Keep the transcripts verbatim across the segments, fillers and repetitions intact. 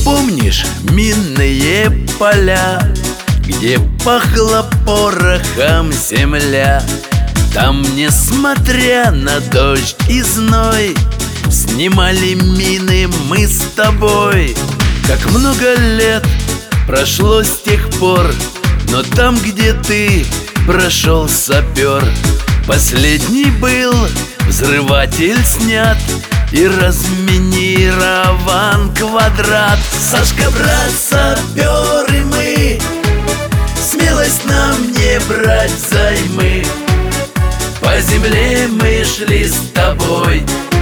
Помнишь минные поля, где пахло порохом земля? Там, несмотря на дождь и зной, снимали мины мы с тобой. Как много лет прошло с тех пор, но там, где ты прошел сапер, последний был взрыватель снят и разминирован квадрат. Сашка, брат, саперы мы, смелость нам не брать взаймы. По земле мы шли с тобой,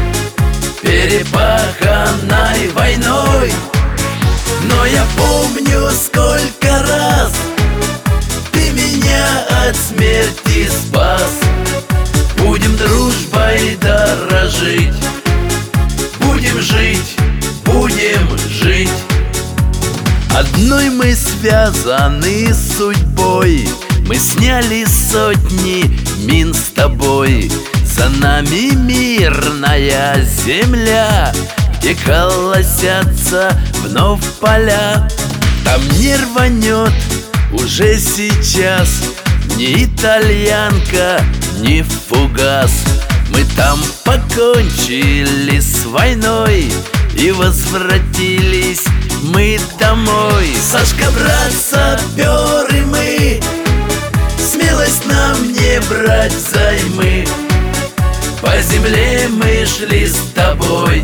перепаханной войной. Но я помню, сколько раз ты меня от смерти спас. Будем дружбой дорожить, будем жить, будем жить. Одной мы связаны судьбой, мы сняли сотни мин с тобой. За нами мирная земля, где колосятся вновь поля. Там не рванет уже сейчас ни итальянка, ни фугас. Мы там покончили с войной и возвратились мы домой. Сашка, брат, саперы мы, смелость нам не брать взаймы. По земле мы шли с тобой,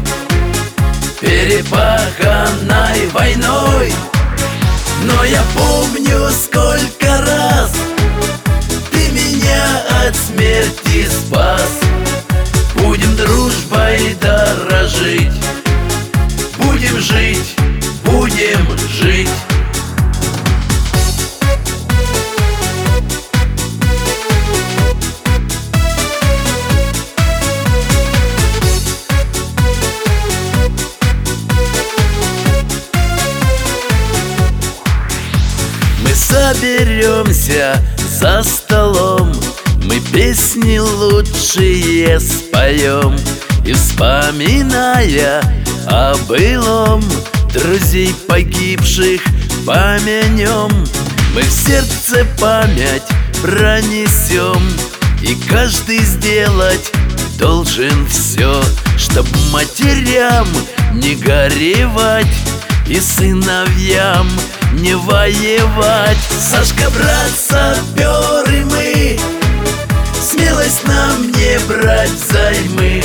перепаханной войной. Но я помню, сколько раз ты меня от смерти спас. Будем дружбой дорожить, будем жить, будем жить. Мы соберемся за столом, мы песни лучшие споем, и, вспоминая о былом, друзей погибших помянем. Мы в сердце память пронесем, и каждый сделать должен все, чтоб матерям не горевать и сыновьям не воевать. Сашка, брат, саперы мы, смелость нам не брать взаймы.